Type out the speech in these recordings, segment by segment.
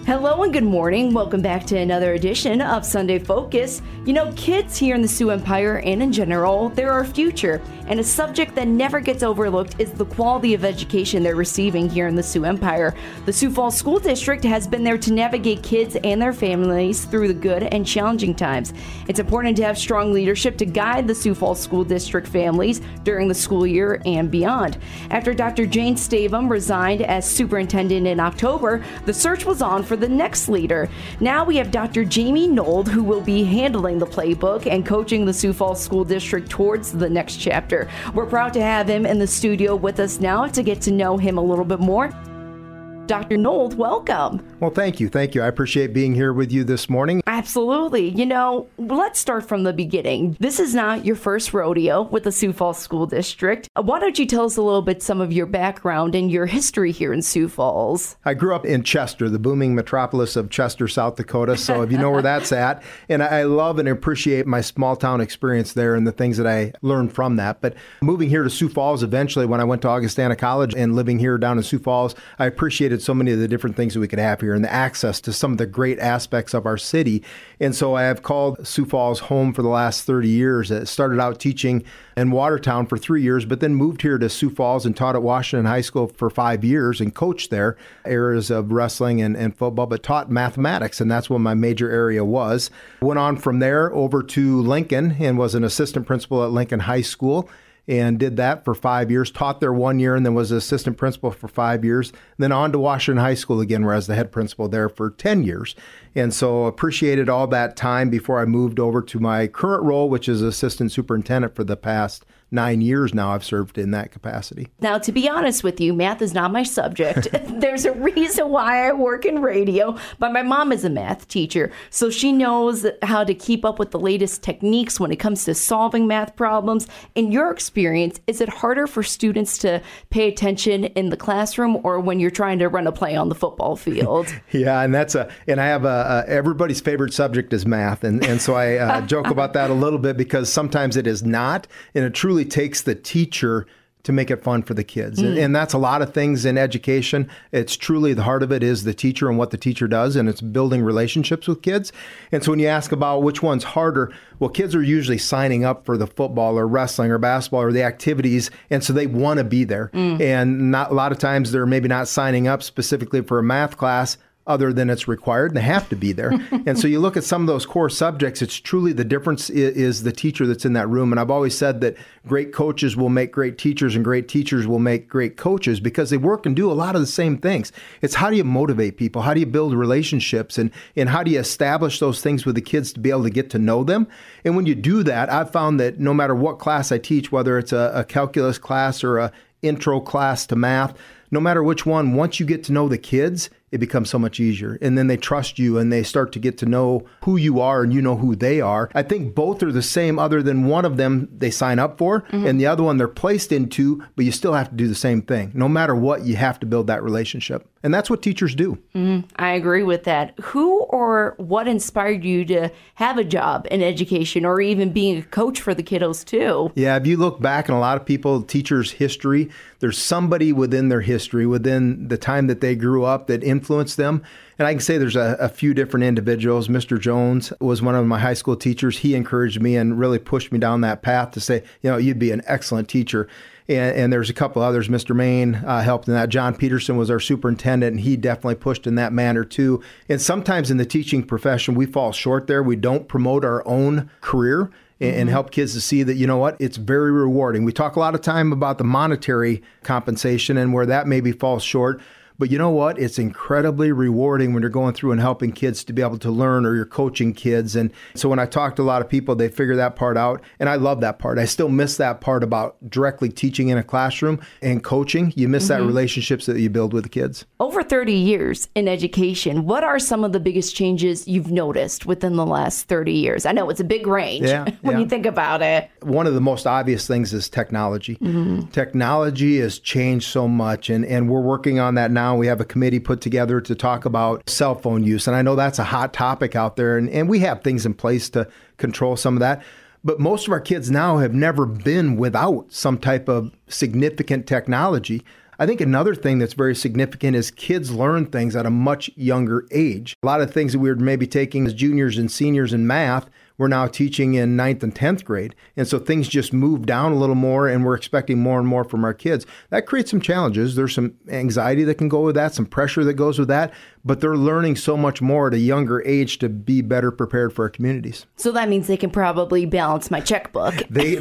Hello and good morning. Welcome back to another edition of Sunday Focus. You know, kids here in the Sioux Empire and in general, they're our future. And a subject that never gets overlooked is the quality of education they're receiving here in the Sioux Empire. The Sioux Falls School District has been there to navigate kids and their families through the good and challenging times. It's important to have strong leadership to guide the Sioux Falls School District families during the school year and beyond. After Dr. Jane Stavum resigned as superintendent in October, the search was on for the next leader. Now we have Dr. Jamie Nold, who will be handling the playbook and coaching the Sioux Falls School District towards the next chapter. We're proud to have him in the studio with us now to get to know him a little bit more. Dr. Nold, welcome. Well, thank you. Thank you. I appreciate being here with you this morning. Absolutely. You know, let's start from the beginning. This is not your first rodeo with the Sioux Falls School District. Why don't you tell us a little bit some of your background and your history here in Sioux Falls? I grew up in Chester, the booming metropolis of Chester, South Dakota. So if you know where that's at, and I love and appreciate my small town experience there and the things that I learned from that. But moving here to Sioux Falls eventually when I went to Augustana College and living here down in Sioux Falls, I appreciated so many of the different things that we could have here and the access to some of the great aspects of our city. And so I have called Sioux Falls home for the last 30 years. I started out teaching in Watertown for 3 years, but then moved here to Sioux Falls and taught at Washington High School for 5 years and coached there areas of wrestling and football, but taught mathematics, and that's what my major area was. Went on from there over to Lincoln and was an assistant principal at Lincoln High School, and did that for 5 years, taught there 1 year, and then was assistant principal for 5 years. Then on to Washington High School again, where I was the head principal there for 10 years. And so appreciated all that time before I moved over to my current role, which is assistant superintendent for the past 9 years now. I've served in that capacity. Now, to be honest with you, math is not my subject. There's a reason why I work in radio, but my mom is a math teacher, so she knows how to keep up with the latest techniques when it comes to solving math problems. In your experience, is it harder for students to pay attention in the classroom or when you're trying to run a play on the football field? Yeah, and I have everybody's favorite subject is math, and so I joke about that a little bit because sometimes it is not, and it truly takes the teacher to make it fun for the kids. And that's a lot of things in education. It's truly the heart of it is the teacher and what the teacher does, and it's building relationships with kids. And so when you ask about which one's harder, well, kids are usually signing up for the football or wrestling or basketball or the activities, and so they want to be there. And not a lot of times they're maybe not signing up specifically for a math class other than it's required, and they have to be there. And so you look at some of those core subjects, it's truly the difference is the teacher that's in that room. And I've always said that great coaches will make great teachers and great teachers will make great coaches because they work and do a lot of the same things. It's how do you motivate people? How do you build relationships? And how do you establish those things with the kids to be able to get to know them? And when you do that, I've found that no matter what class I teach, whether it's a calculus class or a intro class to math, no matter which one, once you get to know the kids, it becomes so much easier. And then they trust you and they start to get to know who you are and you know who they are. I think both are the same other than one of them they sign up for and the other one they're placed into, but you still have to do the same thing. No matter what, you have to build that relationship. And that's what teachers do. I agree with that. Who or what inspired you to have a job in education or even being a coach for the kiddos too? Yeah, if you look back in a lot of people, teachers' history, there's somebody within their history, within the time that they grew up that influenced them. And I can say there's a few different individuals. Mr. Jones was one of my high school teachers. He encouraged me and really pushed me down that path to say, you know, you'd be an excellent teacher. And there's a couple others. Mr. Main helped in that. John Peterson was our superintendent, and he definitely pushed in that manner too. And sometimes in the teaching profession, we fall short there. We don't promote our own career and help kids to see that, you know what, it's very rewarding. We talk a lot of time about the monetary compensation and where that maybe falls short. But you know what? It's incredibly rewarding when you're going through and helping kids to be able to learn, or you're coaching kids. And so when I talk to a lot of people, they figure that part out. And I love that part. I still miss that part about directly teaching in a classroom and coaching. You miss that relationships that you build with the kids. Over 30 years in education, what are some of the biggest changes you've noticed within the last 30 years? I know it's a big range when you think about it. One of the most obvious things is technology. Technology has changed so much, and we're working on that now. We have a committee put together to talk about cell phone use. And I know that's a hot topic out there. And we have things in place to control some of that. But most of our kids now have never been without some type of significant technology. I think another thing that's very significant is kids learn things at a much younger age. A lot of things that we were maybe taking as juniors and seniors in math, we're now teaching in 9th and 10th grade. And so things just move down a little more, and we're expecting more and more from our kids. That creates some challenges. There's some anxiety that can go with that, some pressure that goes with that, but they're learning so much more at a younger age to be better prepared for our communities. So that means they can probably balance my checkbook. They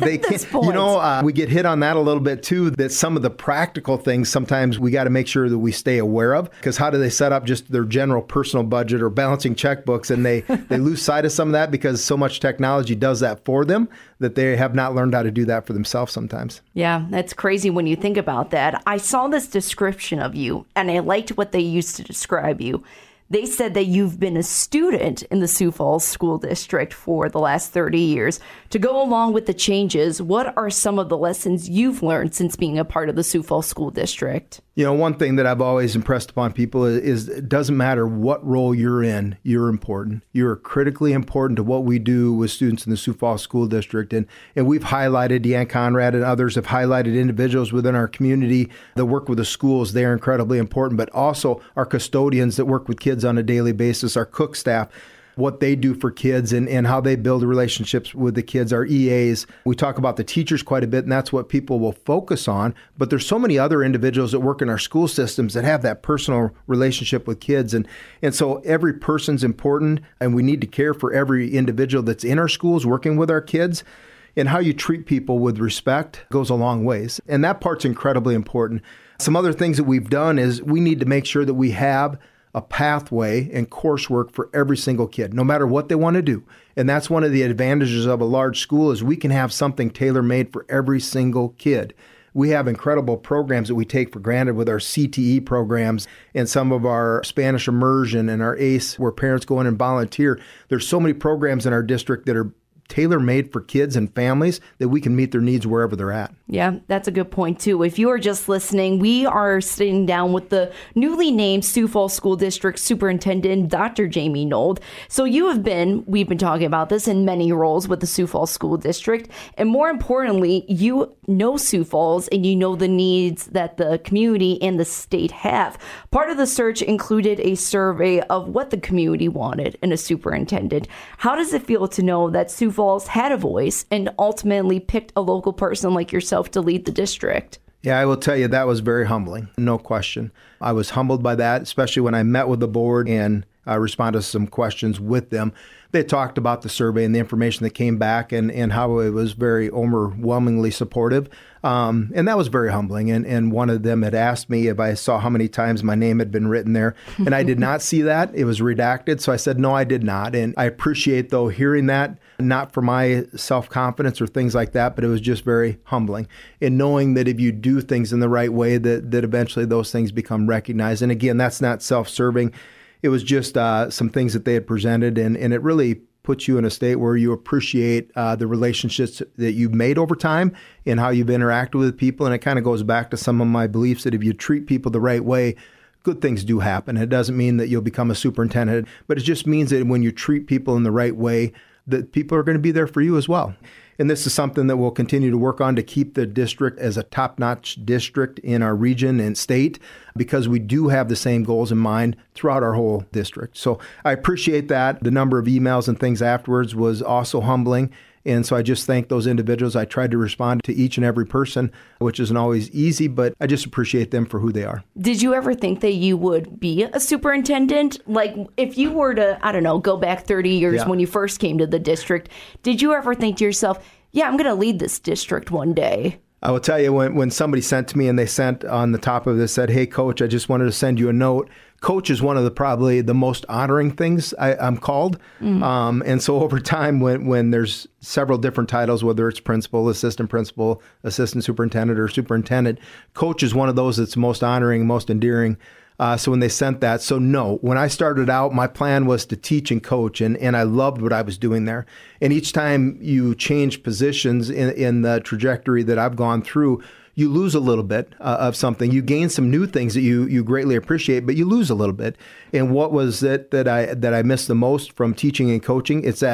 can. We get hit on that a little bit too, that some of the practical things sometimes we got to make sure that we stay aware of, because how do they set up just their general personal budget or balancing checkbooks, and they lose sight of some of that because so much technology does that for them that they have not learned how to do that for themselves sometimes. Yeah, that's crazy when you think about that. I saw this description of you, and I liked what they used to describe you. They said that you've been a student in the Sioux Falls School District for the last 30 years. To go along with the changes, what are some of the lessons you've learned since being a part of the Sioux Falls School District? You know, one thing that I've always impressed upon people is it doesn't matter what role you're in, you're important. You're critically important to what we do with students in the Sioux Falls School District. And we've highlighted, Deanne Conrad and others have highlighted individuals within our community that work with the schools. They're incredibly important, but also our custodians that work with kids on a daily basis, our cook staff, what they do for kids and how they build relationships with the kids, our EAs. We talk about the teachers quite a bit, and that's what people will focus on. But there's so many other individuals that work in our school systems that have that personal relationship with kids. And so every person's important, and we need to care for every individual that's in our schools working with our kids. And how you treat people with respect goes a long ways. And that part's incredibly important. Some other things that we've done is we need to make sure that we have a pathway and coursework for every single kid, no matter what they want to do. And that's one of the advantages of a large school is we can have something tailor-made for every single kid. We have incredible programs that we take for granted with our CTE programs and some of our Spanish immersion and our ACE, where parents go in and volunteer. There's so many programs in our district that are tailor-made for kids and families that we can meet their needs wherever they're at. Yeah, that's a good point, too. If you are just listening, we are sitting down with the newly named Sioux Falls School District Superintendent, Dr. Jamie Nold. So we've been talking about this in many roles with the Sioux Falls School District. And more importantly, you know Sioux Falls and you know the needs that the community and the state have. Part of the search included a survey of what the community wanted in a superintendent. How does it feel to know that Sioux Falls had a voice and ultimately picked a local person like yourself to lead the district? Yeah, I will tell you that was very humbling, no question. I was humbled by that, especially when I met with the board and I responded to some questions with them. They talked about the survey and the information that came back and how it was very overwhelmingly supportive. And that was very humbling. And one of them had asked me if I saw how many times my name had been written there. And I did not see that. It was redacted. So I said, no, I did not. And I appreciate, though, hearing that, not for my self-confidence or things like that, but it was just very humbling. And knowing that if you do things in the right way, that eventually those things become recognized. And again, that's not self-serving. It was just some things that they had presented, and it really puts you in a state where you appreciate the relationships that you've made over time and how you've interacted with people. And it kind of goes back to some of my beliefs that if you treat people the right way, good things do happen. It doesn't mean that you'll become a superintendent, but it just means that when you treat people in the right way, that people are going to be there for you as well. And this is something that we'll continue to work on to keep the district as a top-notch district in our region and state, because we do have the same goals in mind throughout our whole district. So I appreciate that. The number of emails and things afterwards was also humbling. And so I just thank those individuals. I tried to respond to each and every person, which isn't always easy, but I just appreciate them for who they are. Did you ever think that you would be a superintendent? Like, if you were to, I don't know, go back 30 years when you first came to the district, did you ever think to yourself, yeah, I'm going to lead this district one day? I will tell you, when somebody sent to me and they sent on the top of this, said, hey, Coach, I just wanted to send you a note. Coach is one of probably the most honoring things I'm called. And so over time, when there's several different titles, whether it's principal, assistant superintendent, or superintendent, Coach is one of those that's most honoring, most endearing. So when they sent that, so no, when I started out, my plan was to teach and coach, and I loved what I was doing there. And each time you change positions in the trajectory that I've gone through, you lose a little bit of something. You gain some new things that you greatly appreciate, but you lose a little bit. And what was it that I missed the most from teaching and coaching? It's that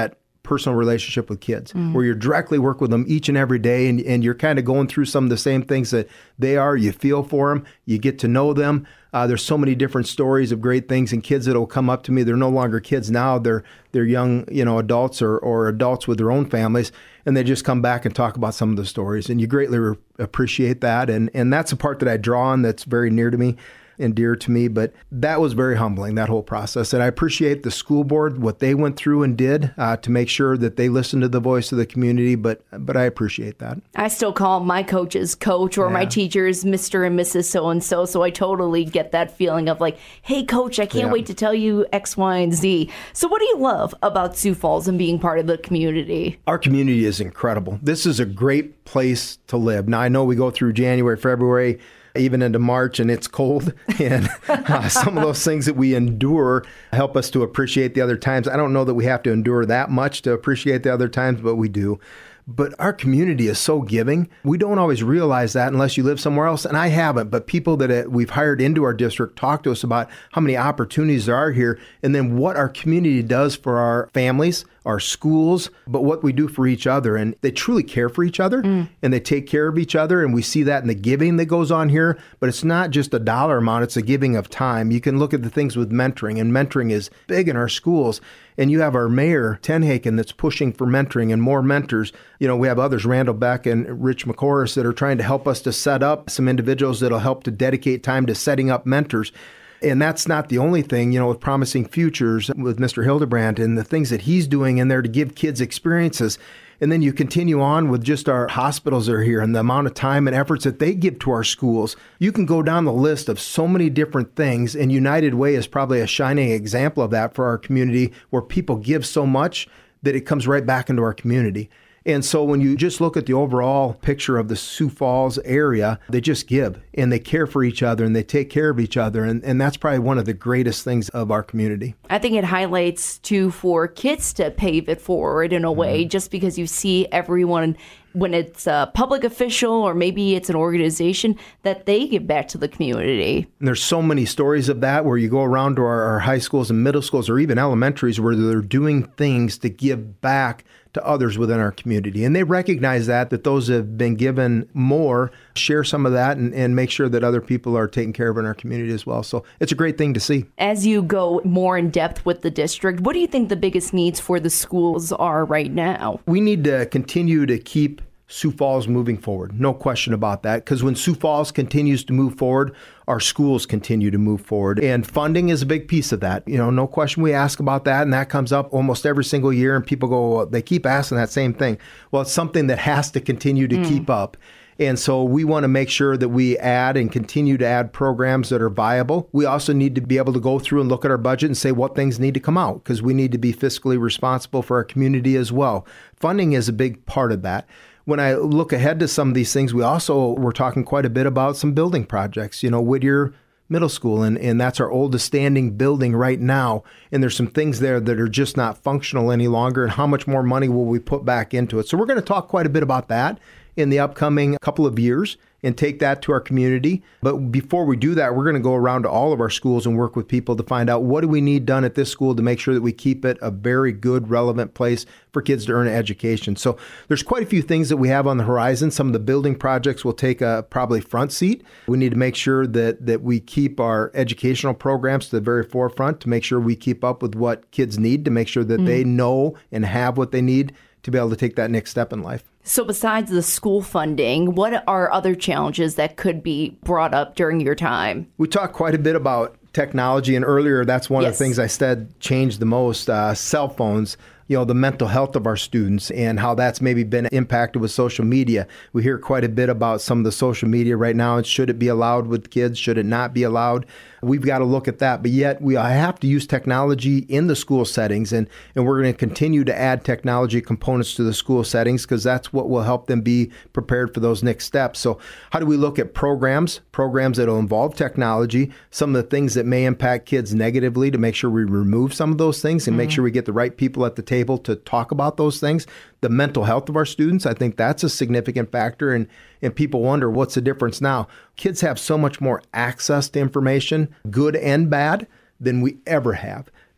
personal relationship with kids, where you're directly work with them each and every day, and you're kind of going through some of the same things that they are. You feel for them, you get to know them. There's so many different stories of great things, and kids that'll come up to me. They're no longer kids now. They're young, adults or adults with their own families, and they just come back and talk about some of the stories, and you greatly appreciate that. And that's a part that I draw on that's very near to me and dear to me. But that was very humbling, that whole process. And I appreciate the school board, what they went through and did to make sure that they listened to the voice of the community. But I appreciate that. I still call my coaches coach or my teachers Mr. and Mrs. So-and-so. So I totally get that feeling of like, hey, coach, I can't wait to tell you X, Y, and Z. So what do you love about Sioux Falls and being part of the community? Our community is incredible. This is a great place to live. Now, I know we go through January, February, even into March, and it's cold. And some of those things that we endure help us to appreciate the other times. I don't know that we have to endure that much to appreciate the other times, but we do. But our community is so giving. We don't always realize that unless you live somewhere else. And I haven't, but people that we've hired into our district talk to us about how many opportunities there are here, and then what our community does for our families, our schools, but what we do for each other. And they truly care for each other, and they take care of each other. And we see that in the giving that goes on here. But it's not just a dollar amount, it's a giving of time. You can look at the things with mentoring, and mentoring is big in our schools. And you have our mayor, Tenhaken, that's pushing for mentoring and more mentors. We have others, Randall Beck and Rich McCorris, that are trying to help us to set up some individuals that'll help to dedicate time to setting up mentors. And that's not the only thing, with Promising Futures with Mr. Hildebrand and the things that he's doing in there to give kids experiences. And then you continue on with just our hospitals that are here and the amount of time and efforts that they give to our schools. You can go down the list of so many different things, and United Way is probably a shining example of that for our community, where people give so much that it comes right back into our community. And so when you just look at the overall picture of the Sioux Falls area, they just give, and they care for each other, and they take care of each other. And that's probably one of the greatest things of our community. I think it highlights, too, for kids to pave it forward in a way, just because you see everyone, when it's a public official or maybe it's an organization, that they give back to the community. And there's so many stories of that, where you go around to our high schools and middle schools or even elementaries, where they're doing things to give back to others within our community. And they recognize that those have been given more, share some of that, and make sure that other people are taken care of in our community as well. So it's a great thing to see. As you go more in depth with the district, what do you think the biggest needs for the schools are right now? We need to continue to keep Sioux Falls moving forward. No question about that. Because when Sioux Falls continues to move forward, our schools continue to move forward. And funding is a big piece of that. No question we ask about that, and that comes up almost every single year. And people go, well, they keep asking that same thing. Well, it's something that has to continue to keep up. And so we want to make sure that we add and continue to add programs that are viable. We also need to be able to go through and look at our budget and say what things need to come out, because we need to be fiscally responsible for our community as well. Funding is a big part of that. When I look ahead to some of these things, we're talking quite a bit about some building projects, Whittier Middle School, and that's our oldest standing building right now. And there's some things there that are just not functional any longer, and how much more money will we put back into it? So we're going to talk quite a bit about that in the upcoming couple of years and take that to our community. But before we do that, we're going to go around to all of our schools and work with people to find out what do we need done at this school to make sure that we keep it a very good, relevant place for kids to earn an education. So there's quite a few things that we have on the horizon. Some of the building projects will take a probably front seat. We need to make sure that we keep our educational programs to the very forefront, to make sure we keep up with what kids need, to make sure that they know and have what they need to be able to take that next step in life. So besides the school funding, what are other challenges that could be brought up during your time? We talked quite a bit about technology, and earlier that's one of the things I said changed the most, cell phones. The mental health of our students and how that's maybe been impacted with social media. We hear quite a bit about some of the social media right now, and should it be allowed with kids? Should it not be allowed? We've got to look at that. But yet we have to use technology in the school settings, and we're going to continue to add technology components to the school settings, because that's what will help them be prepared for those next steps. So how do we look at programs that will involve technology, some of the things that may impact kids negatively, to make sure we remove some of those things and make sure we get the right people at the table to talk about those things. The mental health of our students, I think that's a significant factor. And people wonder, what's the difference now? Kids have so much more access to information, good and bad, than we ever have,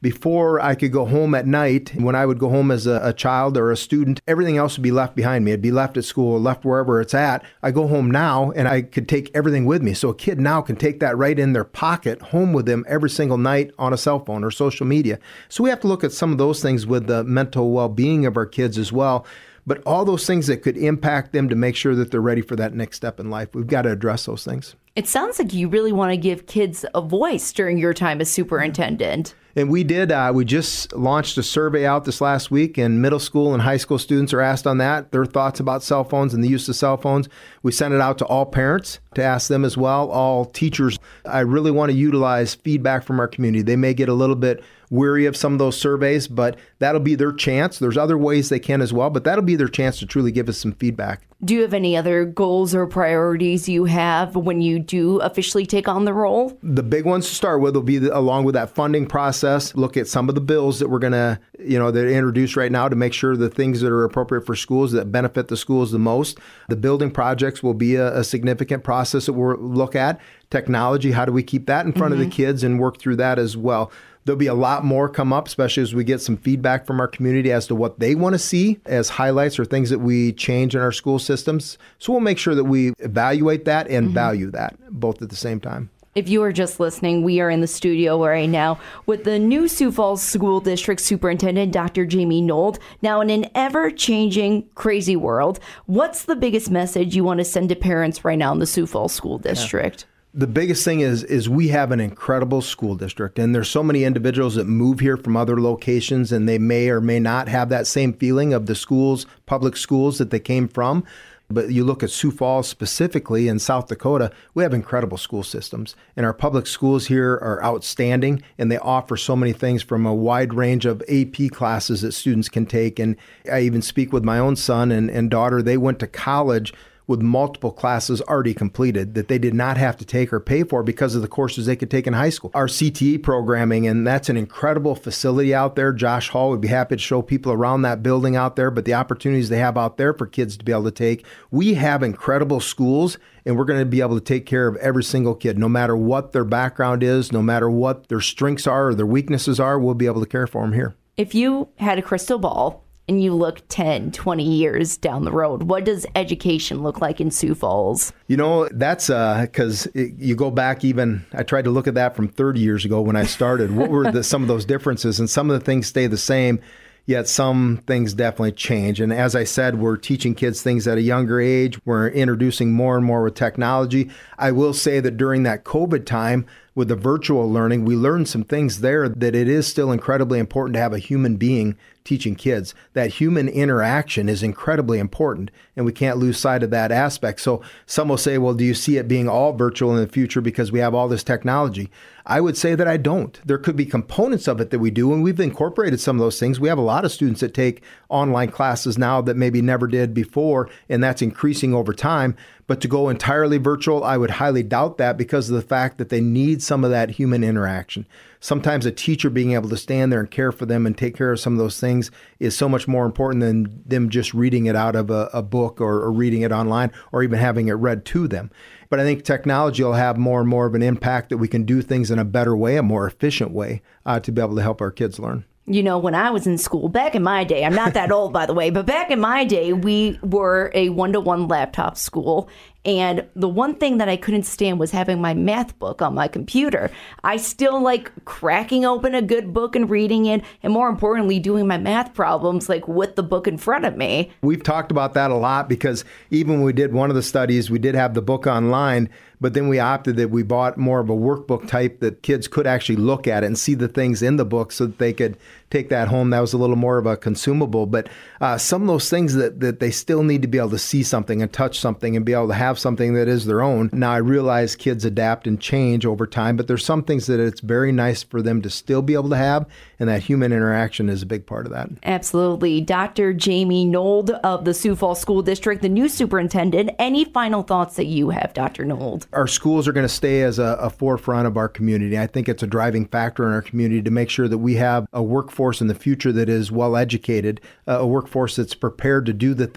before I could go home at night, when I would go home as a child or a student, everything else would be left behind me. It'd be left at school, left wherever it's at. I go home now and I could take everything with me. So a kid now can take that right in their pocket home with them every single night on a cell phone or social media. So we have to look at some of those things with the mental well-being of our kids as well. But all those things that could impact them to make sure that they're ready for that next step in life, we've got to address those things. It sounds like you really want to give kids a voice during your time as superintendent. And we did. We just launched a survey out this last week, and middle school and high school students are asked on that, their thoughts about cell phones and the use of cell phones. We sent it out to all parents to ask them as well, all teachers. I really want to utilize feedback from our community. They may get a little bit weary of some of those surveys, but that'll be their chance. There's other ways they can as well, but that'll be their chance to truly give us some feedback. Do you have any other goals or priorities you have when you do officially take on the role? The big ones to start with will be, along with that funding process, look at some of the bills that we're going to, that introduce right now to make sure the things that are appropriate for schools that benefit the schools the most. The building projects will be a significant process that we'll look at. Technology, how do we keep that in front of the kids and work through that as well? There'll be a lot more come up, especially as we get some feedback from our community as to what they want to see as highlights or things that we change in our school systems. So we'll make sure that we evaluate that and value that both at the same time. If you are just listening, we are in the studio right now with the new Sioux Falls School District Superintendent, Dr. Jamie Nold. Now, in an ever-changing, crazy world, what's the biggest message you want to send to parents right now in the Sioux Falls School District? The biggest thing is we have an incredible school district, and there's so many individuals that move here from other locations, and they may or may not have that same feeling of the schools, public schools that they came from. But you look at Sioux Falls specifically in South Dakota, we have incredible school systems. And our public schools here are outstanding, and they offer so many things from a wide range of AP classes that students can take. And I even speak with my own son and daughter. They went to college with multiple classes already completed that they did not have to take or pay for because of the courses they could take in high school. Our CTE programming, and that's an incredible facility out there. Josh Hall would be happy to show people around that building out there, but the opportunities they have out there for kids to be able to take. We have incredible schools, and we're going to be able to take care of every single kid, no matter what their background is, no matter what their strengths are or their weaknesses are, we'll be able to care for them here. If you had a crystal ball and you look 10, 20 years down the road, what does education look like in Sioux Falls? That's because you go back even, I tried to look at that from 30 years ago when I started. What were some of those differences? And some of the things stay the same, yet some things definitely change. And as I said, we're teaching kids things at a younger age. We're introducing more and more with technology. I will say that during that COVID time, with the virtual learning, we learned some things there that it is still incredibly important to have a human being teaching kids. That human interaction is incredibly important, and we can't lose sight of that aspect. So some will say, well, do you see it being all virtual in the future because we have all this technology? I would say that I don't. There could be components of it that we do, and we've incorporated some of those things. We have a lot of students that take online classes now that maybe never did before, and that's increasing over time. But to go entirely virtual, I would highly doubt that because of the fact that they need some of that human interaction. Sometimes a teacher being able to stand there and care for them and take care of some of those things is so much more important than them just reading it out of a book or reading it online or even having it read to them. But I think technology will have more and more of an impact that we can do things in a better way, a more efficient way to be able to help our kids learn. When I was in school, back in my day, I'm not that old, by the way, but back in my day, we were a one-to-one laptop school. And the one thing that I couldn't stand was having my math book on my computer. I still like cracking open a good book and reading it, and more importantly, doing my math problems like with the book in front of me. We've talked about that a lot because even when we did one of the studies, we did have the book online, but then we opted that we bought more of a workbook type that kids could actually look at it and see the things in the book so that they could take that home. That was a little more of a consumable, but some of those things that they still need to be able to see something and touch something and be able to have something that is their own. Now, I realize kids adapt and change over time, but there's some things that it's very nice for them to still be able to have, and that human interaction is a big part of that. Absolutely. Dr. Jamie Nold of the Sioux Falls School District, the new superintendent. Any final thoughts that you have, Dr. Nold? Our schools are going to stay as a forefront of our community. I think it's a driving factor in our community to make sure that we have a workforce in the future that is well educated, a workforce that's prepared to do the things,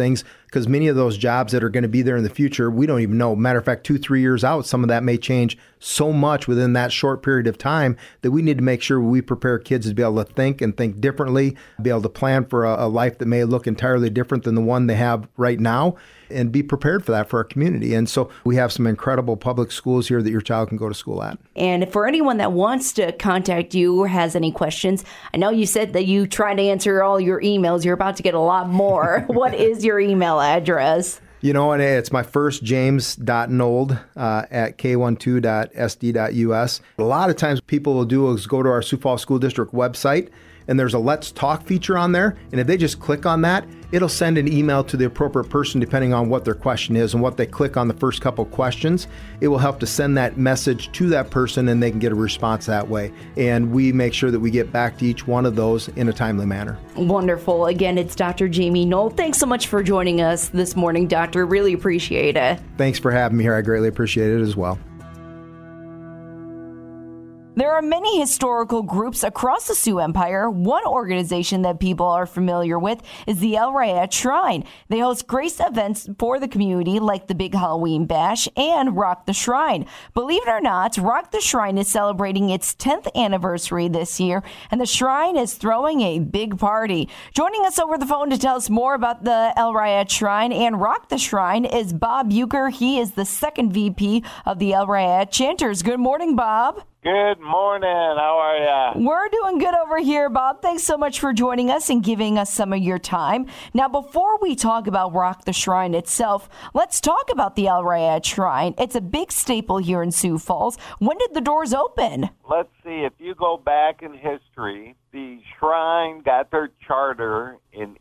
because many of those jobs that are going to be there in the future, we don't even know. Matter of fact, 2-3 years out, some of that may change so much within that short period of time that we need to make sure we prepare kids to be able to think and think differently, be able to plan for a life that may look entirely different than the one they have right now, and be prepared for that for our community. And so we have some incredible public schools here that your child can go to school at. And for anyone that wants to contact you or has any questions, I know you said that you try to answer all your emails. You're about to get a lot more. What is your email address? You know, and it's my first, james.nold at k12.sd.us. A lot of times people will do is go to our Sioux Falls School District website, and there's a Let's Talk feature on there. And if they just click on that, it'll send an email to the appropriate person depending on what their question is and what they click on the first couple questions. It will help to send that message to that person, and they can get a response that way. And we make sure that we get back to each one of those in a timely manner. Wonderful. Again, it's Dr. Jamie Nold. Thanks so much for joining us this morning, Doctor. Really appreciate it. Thanks for having me here. I greatly appreciate it as well. There are many historical groups across the Sioux Empire. One organization that people are familiar with is the El Rayet Shrine. They host great events for the community like the Big Halloween Bash and Rock the Shrine. Believe it or not, Rock the Shrine is celebrating its 10th anniversary this year, and the Shrine is throwing a big party. Joining us over the phone to tell us more about the El Rayet Shrine and Rock the Shrine is Bob Bucher. He is the second VP of the El Rayet Chanters. Good morning, Bob. Good morning. How are ya? We're doing good over here, Bob. Thanks so much for joining us and giving us some of your time. Now, before we talk about Rock the Shrine itself, let's talk about the El Rayet Shrine. It's a big staple here in Sioux Falls. When did the doors open? Let's see. If you go back in history, the shrine got their charter in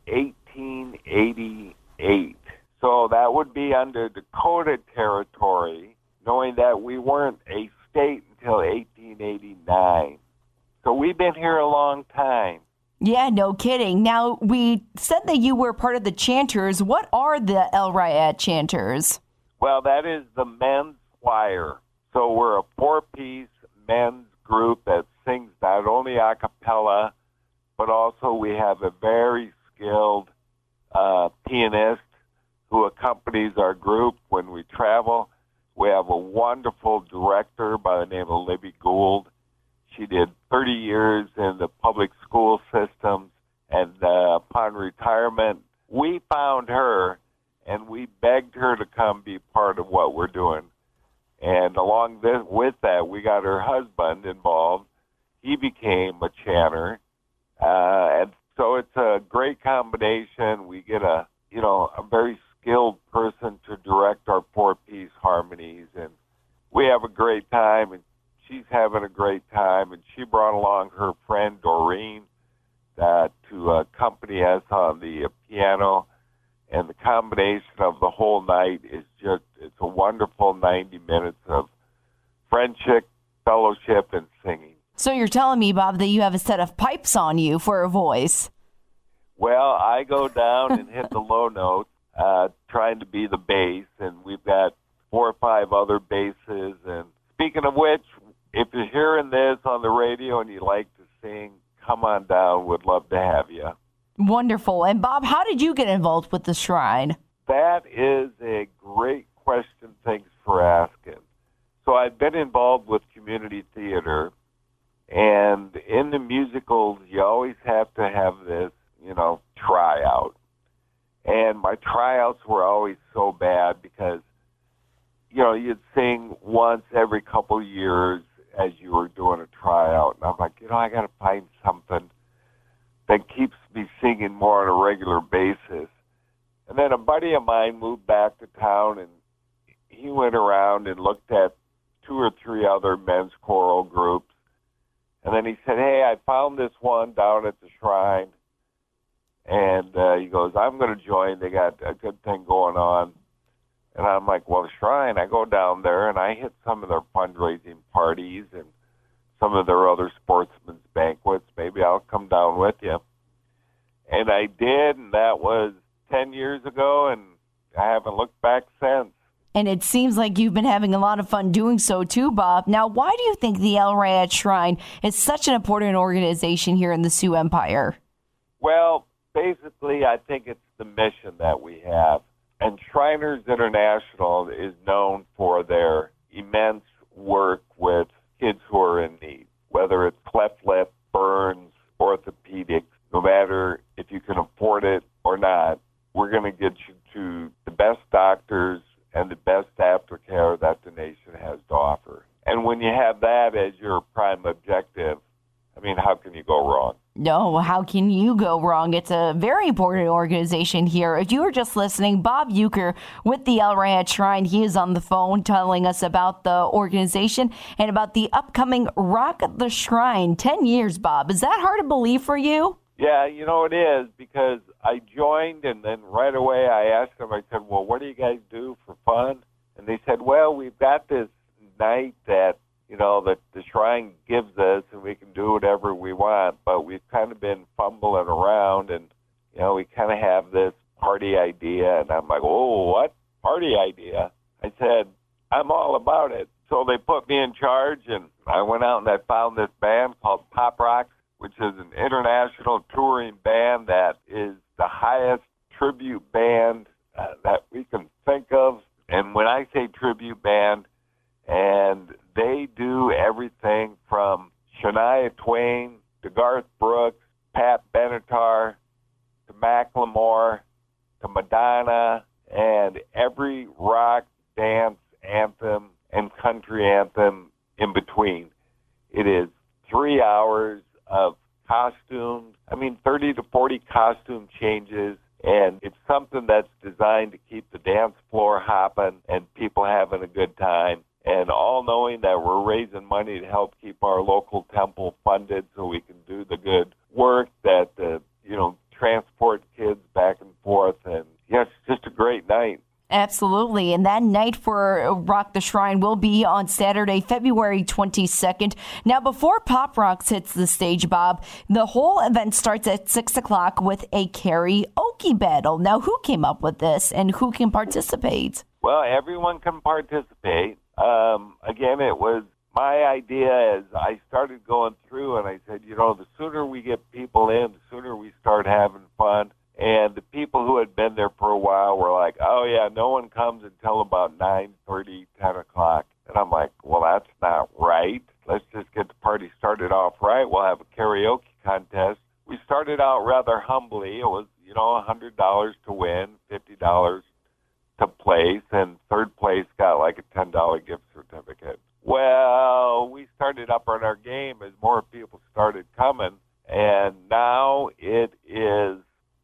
1888. So that would be under Dakota Territory, knowing that we weren't a state until 1889. So we've been here a long time. Yeah, no kidding. Now, we said that you were part of the Chanters. What are the El Rayet Chanters? Well, that is the men's choir. So we're a 4-piece men's group that sings not only a cappella, but also we have a very skilled pianist who accompanies our group when we travel. We have a wonderful director by the name of Libby Gould. She did 30 years in the public school systems, and upon retirement, we found her, and we begged her to come be part of what we're doing. And along with that, we got her husband involved. He became a chanter, and so it's a great combination. We get a very skilled person to direct our 4-piece harmonies, and we have a great time, and she's having a great time, and she brought along her friend Doreen to accompany us on the piano, and the combination of the whole night is it's a wonderful 90 minutes of friendship, fellowship, and singing. So you're telling me, Bob, that you have a set of pipes on you for a voice. Well, I go down and hit the low notes, trying to be the bass, and we've got 4 or 5 other basses. And speaking of which, if you're hearing this on the radio and you like to sing, come on down. We'd love to have you. Wonderful. And Bob, how did you get involved with the Shrine? That is a great question. Thanks for asking. So I've been involved with community theater, and in the musicals, you always have to have this, tryout. And my tryouts were always so bad because, you'd sing once every couple years as you were doing a tryout. And I'm like, I got to find something that keeps me singing more on a regular basis. And then a buddy of mine moved back to town, and he went around and looked at 2 or 3 other men's choral groups. And then he said, hey, I found this one down at the Shrine. And he goes, I'm going to join. They got a good thing going on. And I'm like, well, the Shrine, I go down there, and I hit some of their fundraising parties and some of their other sportsmen's banquets. Maybe I'll come down with you. And I did, and that was 10 years ago, and I haven't looked back since. And it seems like you've been having a lot of fun doing so too, Bob. Now, why do you think the El Rayet Shrine is such an important organization here in the Sioux Empire? Well, basically, I think it's the mission that we have. And Shriners International is known for their immense work with kids who are in need, whether it's cleft lip, burns, orthopedics, no matter if you can afford it or not, we're going to get you to the best doctors and the best aftercare that the nation has to offer. And when you have that as your prime objective, I mean, how can you go wrong? No, how can you go wrong? It's a very important organization here. If you were just listening, Bob Uecker with the El Rayhat Shrine, he is on the phone telling us about the organization and about the upcoming Rock the Shrine. 10 years, Bob. Is that hard to believe for you? Yeah, you know it is, because I joined and then right away I asked them, I said, well, what do you guys do for fun? And they said, well, we've got this night that, you know, that the Shrine gives us and we can do whatever we want, but we've kind of been fumbling around and, you know, we kind of have this party idea. And I'm like, oh, what? Party idea? I said, I'm all about it. So they put me in charge and I went out and I found this band called Pop Rocks, which is an international touring band that is the highest tribute band that we can think of. And when I say tribute band, and they do everything from Shania Twain to Garth Brooks, Pat Benatar, to Macklemore, to Madonna, and every rock, dance, anthem, and country anthem in between. It is 3 hours of costumes, 30 to 40 costume changes, and it's something that's designed to keep the dance floor hopping and people having a good time. And all knowing that we're raising money to help keep our local temple funded so we can do the good work that, transport kids back and forth. And yes, just a great night. Absolutely. And that night for Rock the Shrine will be on Saturday, February 22nd. Now, before Pop Rocks hits the stage, Bob, the whole event starts at 6 o'clock with a karaoke battle. Now, who came up with this and who can participate? Well, everyone can participate. Again, it was my idea as I started going through and I said, the sooner we get people in, the sooner we start having fun. And the people who had been there for a while were like, oh, yeah, no one comes until about 9:30, 10 o'clock. And I'm like, well, that's not right. Let's just get the party started off right. We'll have a karaoke contest. We started out rather humbly. It was, $100 to win, $50 to place, and third place got like a $10 gift certificate. Well, we started up on our game as more people started coming, and now it is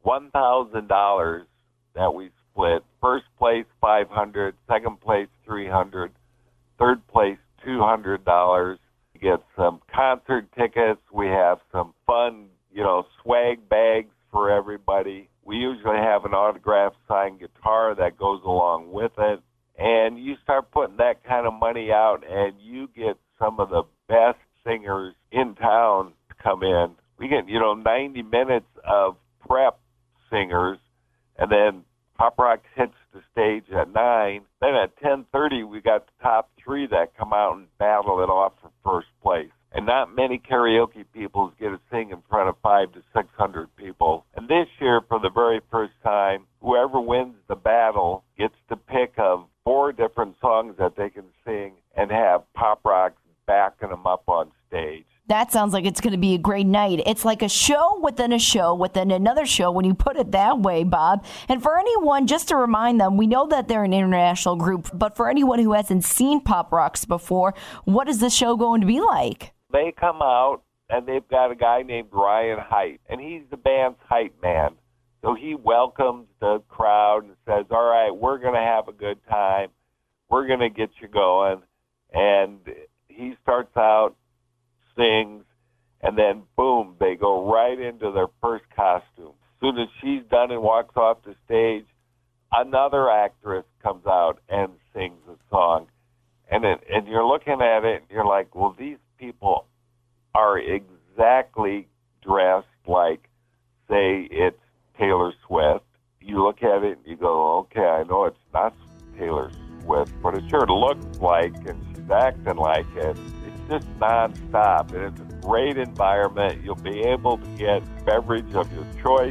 $1,000 that we split. First place $500, second place $300, third place $200. We get some concert tickets. We have some fun, swag bags for everybody. We usually have an autographed signed guitar that goes along with it. And you start putting that kind of money out, and you get some of the best singers in town to come in. We get, 90 minutes of prep singers, and then Pop Rock hits the stage at 9. Then at 10:30, we got the top 3 that come out and battle it off for first place. And not many karaoke people get to sing in front of 500 to 600 people. And this year, for the very first time, whoever wins the battle gets to pick of 4 different songs that they can sing and have Pop Rocks backing them up on stage. That sounds like it's going to be a great night. It's like a show within another show when you put it that way, Bob. And for anyone, just to remind them, we know that they're an international group, but for anyone who hasn't seen Pop Rocks before, what is this show going to be like? They come out, and they've got a guy named Ryan Height, and he's the band's hype man. So he welcomes the crowd and says, all right, we're going to have a good time. We're going to get you going. And he starts out, sings, and then boom, they go right into their first costume. As soon as she's done and walks off the stage, another actress comes out and sings a song. And you're looking at it and you're like, well, these people are exactly dressed like, say, it's Taylor Swift. You look at it and you go, okay, I know it's not Taylor Swift, but it sure looks like, and she's acting like it. Just nonstop, and it's a great environment. You'll be able to get beverage of your choice.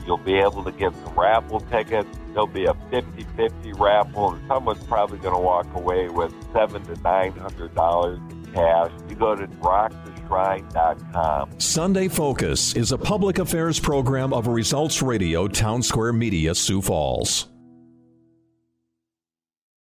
You'll be able to get some raffle tickets. There'll be a 50-50 raffle, and someone's probably going to walk away with $700 to $900 in cash. You go to rocktheshrine.com. Sunday Focus is a public affairs program of Results Radio, Town Square Media, Sioux Falls.